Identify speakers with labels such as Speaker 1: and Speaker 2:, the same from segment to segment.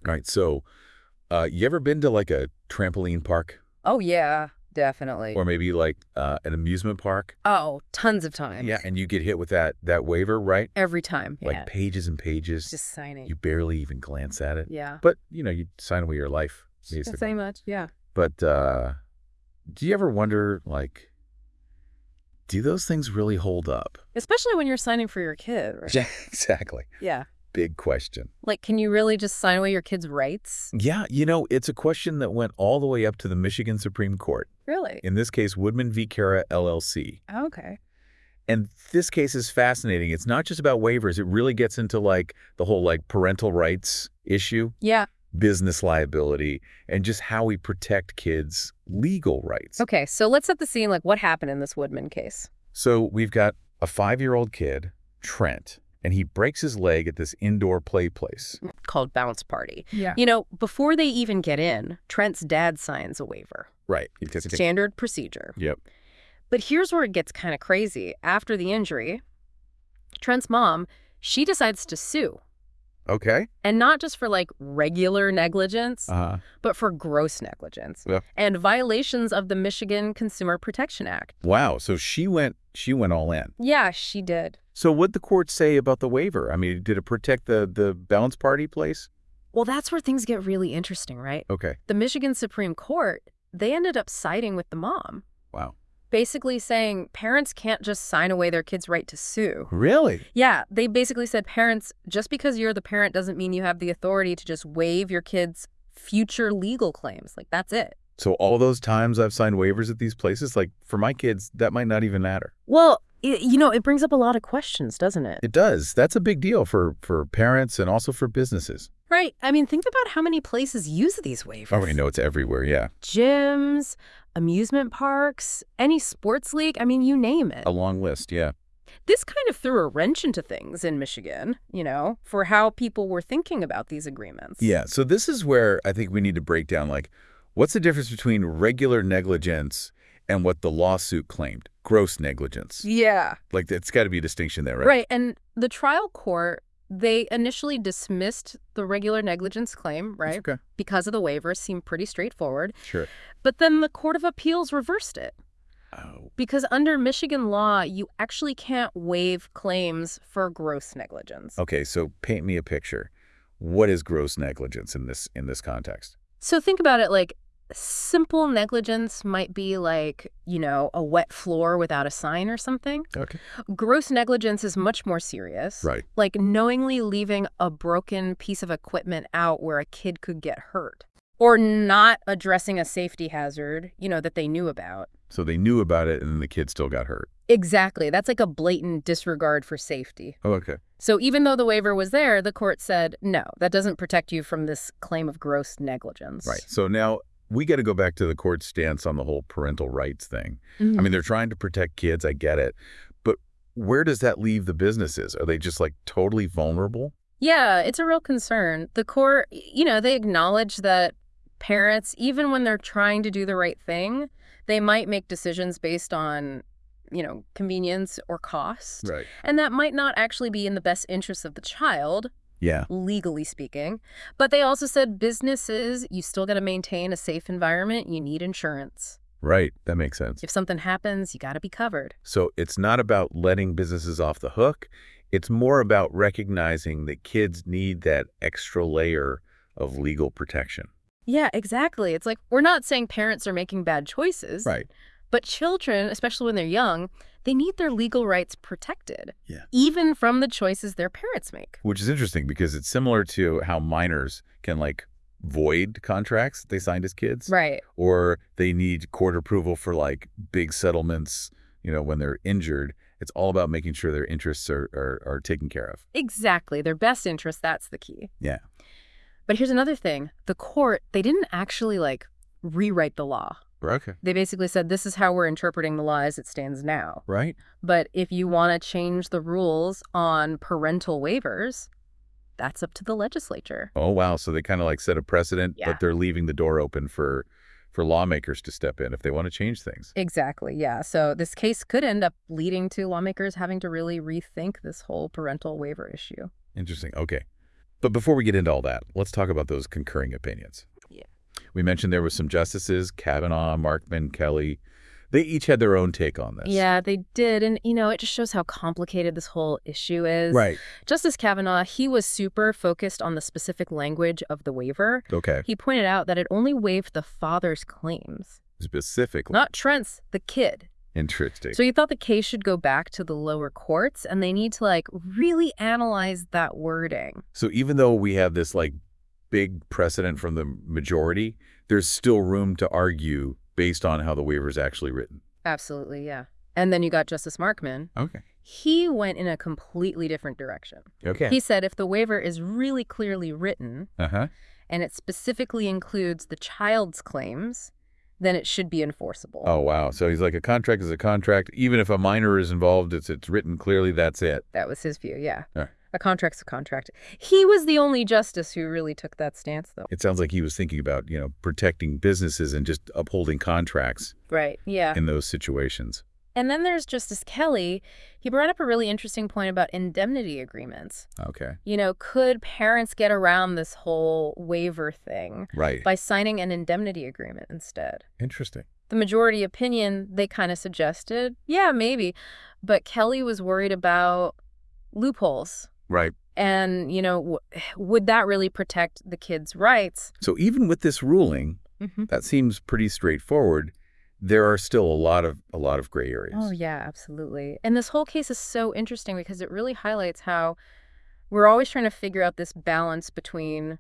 Speaker 1: All right. So, you ever been to like a trampoline park
Speaker 2: Oh, yeah, definitely.
Speaker 1: or maybe like an amusement park?
Speaker 2: Oh, tons of
Speaker 1: Yeah,
Speaker 2: times.
Speaker 1: and you get hit with that waiver, right?
Speaker 2: Every time.
Speaker 1: Like
Speaker 2: Yeah.
Speaker 1: pages and pages.
Speaker 2: Just signing.
Speaker 1: You barely even glance at it.
Speaker 2: Yeah.
Speaker 1: But, you sign away your life,
Speaker 2: Can't
Speaker 1: basically.
Speaker 2: say much. Yeah.
Speaker 1: But do you ever wonder, like, do those things really hold up?
Speaker 2: Especially when you're signing for your kid, right?
Speaker 1: Yeah, exactly.
Speaker 2: Yeah.
Speaker 1: Big question.
Speaker 2: Like, can you really just sign away your kid's rights?
Speaker 1: Yeah, it's a question that went all the way up to the Michigan Supreme Court.
Speaker 2: Really?
Speaker 1: In this case, Woodman v. Kara, LLC.
Speaker 2: Okay.
Speaker 1: And this case is fascinating. It's not just about waivers. It really gets into, like, the whole, like, parental rights issue,
Speaker 2: Yeah.
Speaker 1: business liability, and just how we protect kids' legal rights.
Speaker 2: Okay, so let's set the scene. Like, what happened in this Woodman case?
Speaker 1: So we've got a 5-year-old kid, Trent, and he breaks his leg at this indoor play place.
Speaker 2: Called Bounce Party.
Speaker 3: Yeah.
Speaker 2: Before they even get in, Trent's dad signs a waiver.
Speaker 1: Right.
Speaker 2: Standard procedure.
Speaker 1: Yep.
Speaker 2: But here's where it gets kind of crazy. After the injury, Trent's mom, she decides to sue.
Speaker 1: Okay.
Speaker 2: And not just for, like, regular negligence,
Speaker 1: Uh-huh.
Speaker 2: but for gross negligence
Speaker 1: Yeah.
Speaker 2: and violations of the Michigan Consumer Protection Act.
Speaker 1: Wow. So she went all in.
Speaker 2: Yeah, she did.
Speaker 1: So what'd the court say about the waiver? I mean, did it protect the Bounce Party place?
Speaker 2: Well, that's where things get really interesting, right?
Speaker 1: Okay.
Speaker 2: The Michigan Supreme Court, they ended up siding with the mom,
Speaker 1: Wow.
Speaker 2: basically saying parents can't just sign away their kid's right to sue.
Speaker 1: Really?
Speaker 2: Yeah, they basically said parents, just because you're the parent doesn't mean you have the authority to just waive your kid's future legal claims. Like, that's it.
Speaker 1: So all those times I've signed waivers at these places, like, for my kids, that might not even matter.
Speaker 2: Well, it brings up a lot of questions, doesn't it?
Speaker 1: It does. That's a big deal for parents and also for businesses.
Speaker 2: Right. I mean, think about how many places use these waivers.
Speaker 1: Oh, I know it's everywhere, yeah.
Speaker 2: Gyms, amusement parks, any sports league. I mean, you name it.
Speaker 1: A long list, yeah.
Speaker 2: This kind of threw a wrench into things in Michigan, for how people were thinking about these agreements.
Speaker 1: Yeah, so this is where I think we need to break down, like, what's the difference between regular negligence and what the lawsuit claimed, gross negligence?
Speaker 2: Yeah.
Speaker 1: Like, it's got to be a distinction there, right?
Speaker 2: Right. And the trial court, they initially dismissed the regular negligence claim, right?
Speaker 1: Okay.
Speaker 2: Because of the waiver, seemed pretty straightforward.
Speaker 1: Sure.
Speaker 2: But then the Court of Appeals reversed it.
Speaker 1: Oh.
Speaker 2: Because under Michigan law, you actually can't waive claims for gross negligence.
Speaker 1: Okay, so paint me a picture. What is gross negligence in this context?
Speaker 2: So think about it like simple negligence might be like, a wet floor without a sign or something.
Speaker 1: Okay.
Speaker 2: Gross negligence is much more serious.
Speaker 1: Right.
Speaker 2: Like knowingly leaving a broken piece of equipment out where a kid could get hurt. Or not addressing a safety hazard, that they knew about.
Speaker 1: So they knew about it and then the kid still got hurt.
Speaker 2: Exactly. That's like a blatant disregard for safety.
Speaker 1: Oh, okay.
Speaker 2: So even though the waiver was there, the court said, no, that doesn't protect you from this claim of gross negligence.
Speaker 1: Right. So now we got to go back to the court's stance on the whole parental rights thing.
Speaker 2: Mhm.
Speaker 1: I mean, they're trying to protect kids. I get it. But where does that leave the businesses? Are they just like totally vulnerable?
Speaker 2: Yeah, it's a real concern. The court, they acknowledge that parents, even when they're trying to do the right thing, they might make decisions based on, convenience or cost.
Speaker 1: Right.
Speaker 2: And that might not actually be in the best interest of the child,
Speaker 1: Yeah.
Speaker 2: legally speaking. But they also said businesses, you still got to maintain a safe environment. You need insurance.
Speaker 1: Right. That makes sense.
Speaker 2: If something happens, you got to be covered.
Speaker 1: So it's not about letting businesses off the hook. It's more about recognizing that kids need that extra layer of legal protection.
Speaker 2: Yeah, exactly. It's like we're not saying parents are making bad choices.
Speaker 1: Right.
Speaker 2: But children, especially when they're young, they need their legal rights protected.
Speaker 1: Yeah.
Speaker 2: Even from the choices their parents make.
Speaker 1: Which is interesting because it's similar to how minors can like void contracts that they signed as kids.
Speaker 2: Right.
Speaker 1: Or they need court approval for like big settlements, when they're injured. It's all about making sure their interests are taken care of.
Speaker 2: Exactly. Their best interest, that's the key.
Speaker 1: Yeah.
Speaker 2: But here's another thing. The court, they didn't actually rewrite the law.
Speaker 1: Okay.
Speaker 2: They basically said this is how we're interpreting the law as it stands now.
Speaker 1: Right.
Speaker 2: But if you want to change the rules on parental waivers, that's up to the legislature.
Speaker 1: Oh, wow. So they kind of like set a precedent,
Speaker 2: Yeah.
Speaker 1: but they're leaving the door open for lawmakers to step in if they want to change things.
Speaker 2: Exactly, yeah. So this case could end up leading to lawmakers having to really rethink this whole parental waiver issue.
Speaker 1: Interesting. Okay. But before we get into all that, let's talk about those concurring opinions.
Speaker 2: Yeah.
Speaker 1: We mentioned there were some justices, Kavanaugh, Markman, Kelly. They each had their own take on this.
Speaker 2: Yeah, they did. And, it just shows how complicated this whole issue is.
Speaker 1: Right.
Speaker 2: Justice Kavanaugh, he was super focused on the specific language of the waiver.
Speaker 1: Okay.
Speaker 2: He pointed out that it only waived the father's claims.
Speaker 1: Specifically.
Speaker 2: Not Trent's, the kid.
Speaker 1: Interesting.
Speaker 2: So he thought the case should go back to the lower courts, and they need to, really analyze that wording.
Speaker 1: So even though we have this, big precedent from the majority, there's still room to argue based on how the waiver is actually written.
Speaker 2: Absolutely, yeah. And then you got Justice Markman.
Speaker 1: Okay.
Speaker 2: He went in a completely different direction.
Speaker 1: Okay.
Speaker 2: He said if the waiver is really clearly written,
Speaker 1: Uh-huh.
Speaker 2: and it specifically includes the child's claims, then it should be enforceable.
Speaker 1: Oh, wow. So he's like, a contract is a contract. Even if a minor is involved, it's written clearly, that's it.
Speaker 2: That was his view, yeah.
Speaker 1: All right.
Speaker 2: A contract's a contract. He was the only justice who really took that stance, though.
Speaker 1: It sounds like he was thinking about, protecting businesses and just upholding contracts
Speaker 2: Right, yeah.
Speaker 1: in those situations.
Speaker 2: And then there's Justice Kelly. He brought up a really interesting point about indemnity agreements.
Speaker 1: Okay.
Speaker 2: Could parents get around this whole waiver thing
Speaker 1: Right.
Speaker 2: by signing an indemnity agreement instead?
Speaker 1: Interesting.
Speaker 2: The majority opinion, they kind of suggested, yeah, maybe. But Kelly was worried about loopholes.
Speaker 1: Right.
Speaker 2: And, would that really protect the kids' rights?
Speaker 1: So even with this ruling, that seems pretty straightforward. There are still a lot of gray areas.
Speaker 2: Oh, yeah, absolutely. And this whole case is so interesting because it really highlights how we're always trying to figure out this balance between,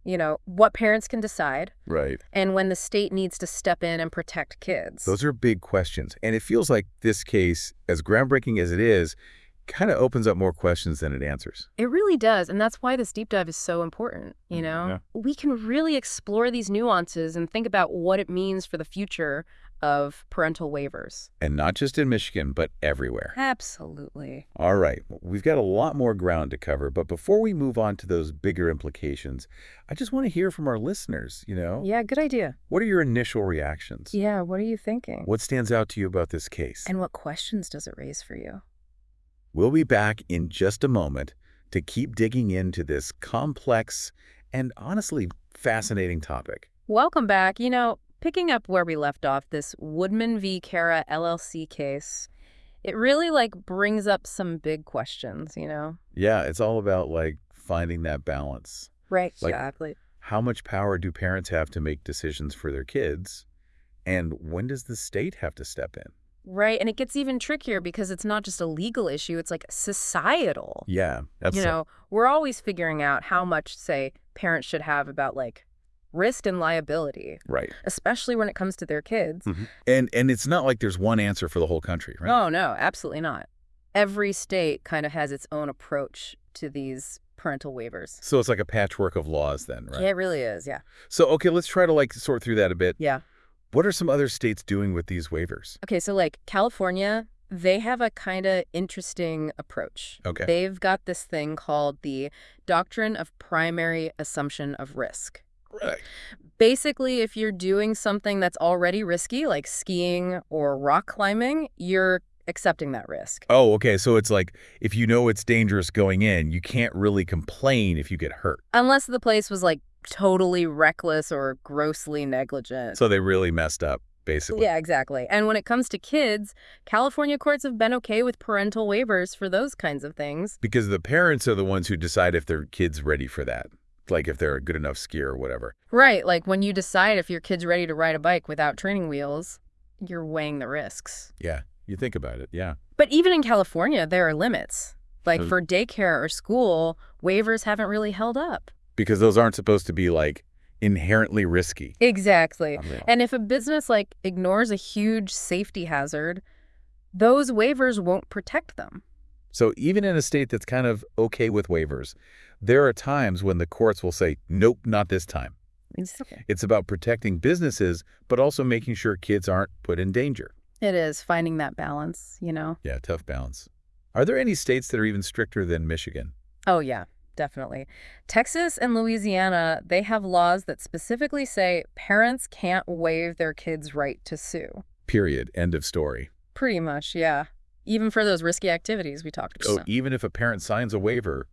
Speaker 2: what parents can decide
Speaker 1: Right.
Speaker 2: and when the state needs to step in and protect kids.
Speaker 1: Those are big questions. And it feels like this case, as groundbreaking as it is, kind of opens up more questions than it answers.
Speaker 2: It really does. And that's why this deep dive is so important,
Speaker 1: Yeah.
Speaker 2: We can really explore these nuances and think about what it means for the future of parental waivers.
Speaker 1: And not just in Michigan, but everywhere.
Speaker 2: Absolutely.
Speaker 1: All right. We've got a lot more ground to cover, but before we move on to those bigger implications, I just want to hear from our listeners,
Speaker 2: Yeah, good idea.
Speaker 1: What are your initial reactions?
Speaker 2: Yeah, what are you thinking?
Speaker 1: What stands out to you about this case?
Speaker 2: And what questions does it raise for you?
Speaker 1: We'll be back in just a moment to keep digging into this complex and honestly fascinating topic.
Speaker 2: Welcome back. Picking up where we left off, this Woodman v. Kara LLC case, it really brings up some big questions,
Speaker 1: Yeah, it's all about finding that balance.
Speaker 2: Right,
Speaker 1: Like-
Speaker 2: exactly.
Speaker 1: How much power do parents have to make decisions for their kids? And when does the state have to step in?
Speaker 2: Right, and it gets even trickier because it's not just a legal issue, it's societal.
Speaker 1: Yeah, that's
Speaker 2: We're always figuring out how much, say, parents should have about risk and liability,
Speaker 1: right.
Speaker 2: especially when it comes to their kids.
Speaker 1: And it's not like there's one answer for the whole country, right?
Speaker 2: Oh, no, absolutely not. Every state kind of has its own approach to these parental waivers.
Speaker 1: So it's like a patchwork of laws then, right?
Speaker 2: Yeah, it really is, yeah.
Speaker 1: So, okay, let's try to sort through that a bit.
Speaker 2: Yeah.
Speaker 1: What are some other states doing with these waivers?
Speaker 2: Okay, so California, they have a kind of interesting approach.
Speaker 1: Okay.
Speaker 2: They've got this thing called the Doctrine of Primary Assumption of Risk.
Speaker 1: Right.
Speaker 2: Basically, if you're doing something that's already risky, like skiing or rock climbing, you're accepting that risk.
Speaker 1: Oh, okay. So it's if you know it's dangerous going in, you can't really complain if you get hurt.
Speaker 2: Unless the place was totally reckless or grossly negligent.
Speaker 1: So they really messed up, basically.
Speaker 2: Yeah, exactly. And when it comes to kids, California courts have been okay with parental waivers for those kinds of things.
Speaker 1: Because the parents are the ones who decide if their kid's ready for that. If they're a good enough skier or whatever.
Speaker 2: Right. When you decide if your kid's ready to ride a bike without training wheels, you're weighing the risks.
Speaker 1: Yeah. You think about it. Yeah.
Speaker 2: But even in California, there are limits.
Speaker 1: So-
Speaker 2: For daycare or school, waivers haven't really held up.
Speaker 1: Because those aren't supposed to be inherently risky.
Speaker 2: Exactly.
Speaker 1: Unreal.
Speaker 2: And if a business ignores a huge safety hazard, those waivers won't protect them.
Speaker 1: So even in a state that's kind of okay with waivers, there are times when the courts will say, nope, not this time.
Speaker 2: It's okay.
Speaker 1: It's about protecting businesses, but also making sure kids aren't put in danger.
Speaker 2: It is finding that balance,
Speaker 1: Yeah, tough balance. Are there any states that are even stricter than Michigan?
Speaker 2: Oh, yeah, definitely. Texas and Louisiana, they have laws that specifically say parents can't waive their kids' right to sue.
Speaker 1: Period. End of story.
Speaker 2: Pretty much, yeah. Even for those risky activities we talked
Speaker 1: So
Speaker 2: about.
Speaker 1: even if a parent signs a waiver,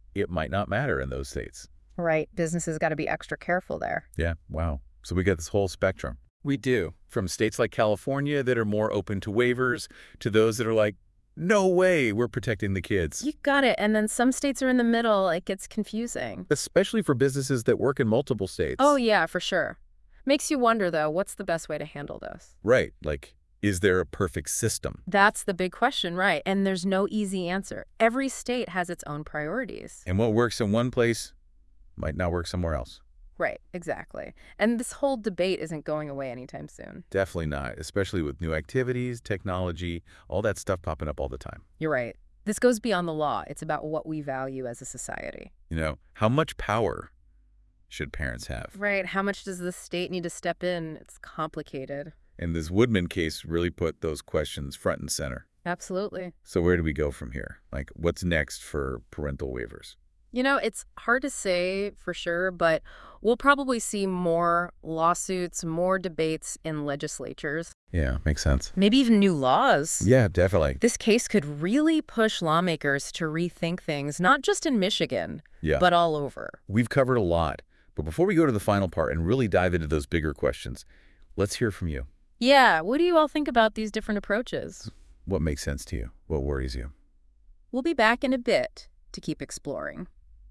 Speaker 1: it might not matter in those states.
Speaker 2: Right. Businesses got to be extra careful there.
Speaker 1: Yeah, wow. So we got this whole spectrum. We do. From states like California that are more open to waivers to those that are like, no way, we're protecting the kids.
Speaker 2: You got it. And then some states are in the middle. It gets confusing.
Speaker 1: Especially for businesses that work in multiple states.
Speaker 2: Oh, yeah, for sure. Makes you wonder, though, what's the best way to handle this?
Speaker 1: Right. Like, is there a perfect system?
Speaker 2: That's the big question, right? And there's no easy answer. Every state has its own priorities.
Speaker 1: And what works in one place might not work somewhere else.
Speaker 2: Right, exactly. And this whole debate isn't going away anytime soon.
Speaker 1: Definitely not, especially with new activities, technology, all that stuff popping up all the time.
Speaker 2: You're right. This goes beyond the law. It's about what we value as a society.
Speaker 1: You know, how much power should parents have?
Speaker 2: Right. How much does the state need to step in? It's complicated.
Speaker 1: And this Woodman case really put those questions front and center.
Speaker 2: Absolutely.
Speaker 1: So where do we go from here? Like, what's next for parental waivers?
Speaker 2: You know, it's hard to say for sure, but we'll probably see more lawsuits, more debates in legislatures.
Speaker 1: Yeah, makes sense.
Speaker 2: Maybe even new laws.
Speaker 1: Yeah, definitely.
Speaker 2: This case could really push lawmakers to rethink things, not just in Michigan,
Speaker 1: Yeah.
Speaker 2: but all over.
Speaker 1: We've covered a lot. But before we go to the final part and really dive into those bigger questions, let's hear from you.
Speaker 2: Yeah, what do you all think about these different approaches?
Speaker 1: What makes sense to you? What worries you?
Speaker 2: We'll be back in a bit to keep exploring.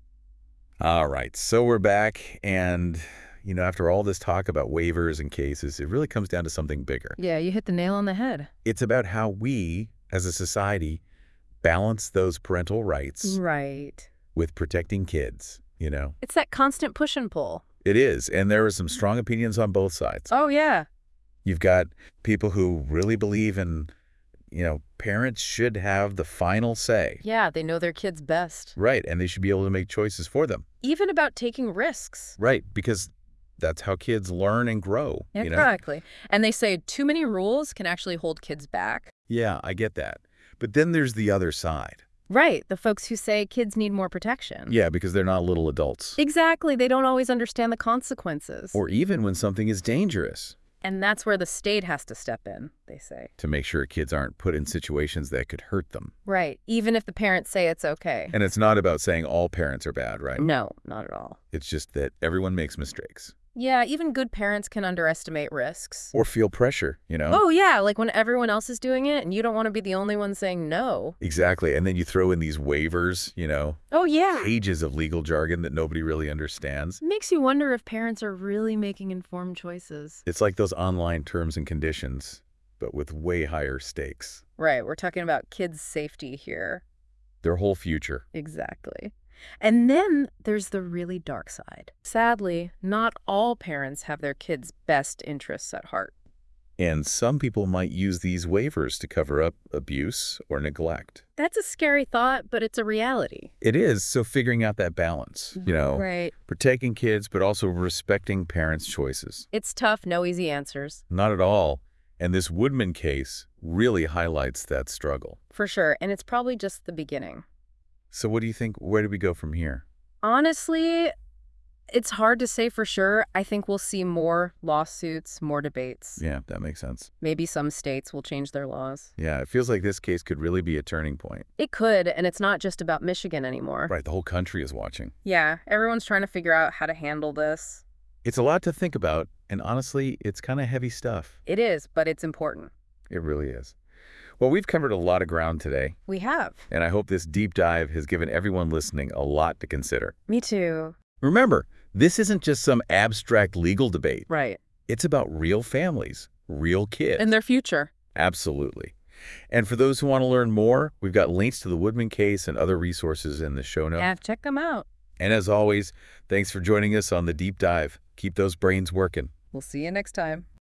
Speaker 1: All right, so we're back, and, you know, after all this talk about waivers and cases, it really comes down to something bigger.
Speaker 2: Yeah, you hit the nail on the head.
Speaker 1: It's about how we, as a society, balance those parental rights
Speaker 2: Right.
Speaker 1: with protecting kids, you know?
Speaker 2: It's that constant push and pull.
Speaker 1: It is, and there are some strong opinions on both sides.
Speaker 2: Oh, yeah.
Speaker 1: You've got people who really believe in, you know, parents should have the final say.
Speaker 2: Yeah, they know their kids best.
Speaker 1: Right, and they should be able to make choices for them.
Speaker 2: Even about taking risks.
Speaker 1: Right, because that's how kids learn and grow, you know?
Speaker 2: Exactly. And they say too many rules can actually hold kids back.
Speaker 1: Yeah, I get that. But then there's the other side.
Speaker 2: Right, the folks who say kids need more protection.
Speaker 1: Yeah, because they're not little adults.
Speaker 2: Exactly, they don't always understand the consequences.
Speaker 1: Or even when something is dangerous.
Speaker 2: And that's where the state has to step in, they say.
Speaker 1: To make sure kids aren't put in situations that could hurt them.
Speaker 2: Right, even if the parents say it's okay.
Speaker 1: And it's not about saying all parents are bad, right?
Speaker 2: No, not at all.
Speaker 1: It's just that everyone makes mistakes.
Speaker 2: Yeah, even good parents can underestimate risks.
Speaker 1: Or feel pressure, you know?
Speaker 2: Oh, yeah, like when everyone else is doing it and you don't want to be the only one saying no.
Speaker 1: Exactly. And then you throw in these waivers, you know?
Speaker 2: Oh, yeah.
Speaker 1: Pages of legal jargon that nobody really understands.
Speaker 2: Makes you wonder if parents are really making informed choices.
Speaker 1: It's like those online terms and conditions, but with way higher stakes.
Speaker 2: Right, we're talking about kids' safety here.
Speaker 1: Their whole future.
Speaker 2: Exactly. And then there's the really dark side. Sadly, not all parents have their kids' best interests at heart.
Speaker 1: And some people might use these waivers to cover up abuse or neglect.
Speaker 2: That's a scary thought, but it's a reality.
Speaker 1: It is, so figuring out that balance, you know,
Speaker 2: Right.
Speaker 1: protecting kids, but also respecting parents' choices.
Speaker 2: It's tough, no easy answers.
Speaker 1: Not at all. And this Woodman case really highlights that struggle.
Speaker 2: For sure, and it's probably just the beginning.
Speaker 1: So what do you think? Where do we go from here?
Speaker 2: Honestly, it's hard to say for sure. I think we'll see more lawsuits, more debates.
Speaker 1: Yeah, that makes sense.
Speaker 2: Maybe some states will change their laws.
Speaker 1: Yeah, it feels like this case could really be a turning point.
Speaker 2: It could, and it's not just about Michigan anymore.
Speaker 1: Right, the whole country is watching.
Speaker 2: Yeah, everyone's trying to figure out how to handle this.
Speaker 1: It's a lot to think about, and honestly, it's kind of heavy stuff.
Speaker 2: It is, but it's important.
Speaker 1: It really is. Well, we've covered a lot of ground today,
Speaker 2: We have.
Speaker 1: and I hope this deep dive has given everyone listening a lot to consider.
Speaker 2: Me too.
Speaker 1: Remember, this isn't just some abstract legal debate.
Speaker 2: Right.
Speaker 1: It's about real families, real kids.
Speaker 2: And their future.
Speaker 1: Absolutely. And for those who want to learn more, we've got links to the Woodman case and other resources in the show notes.
Speaker 2: Yeah, check them out.
Speaker 1: And as always, thanks for joining us on the deep dive. Keep those brains working.
Speaker 2: We'll see you next time.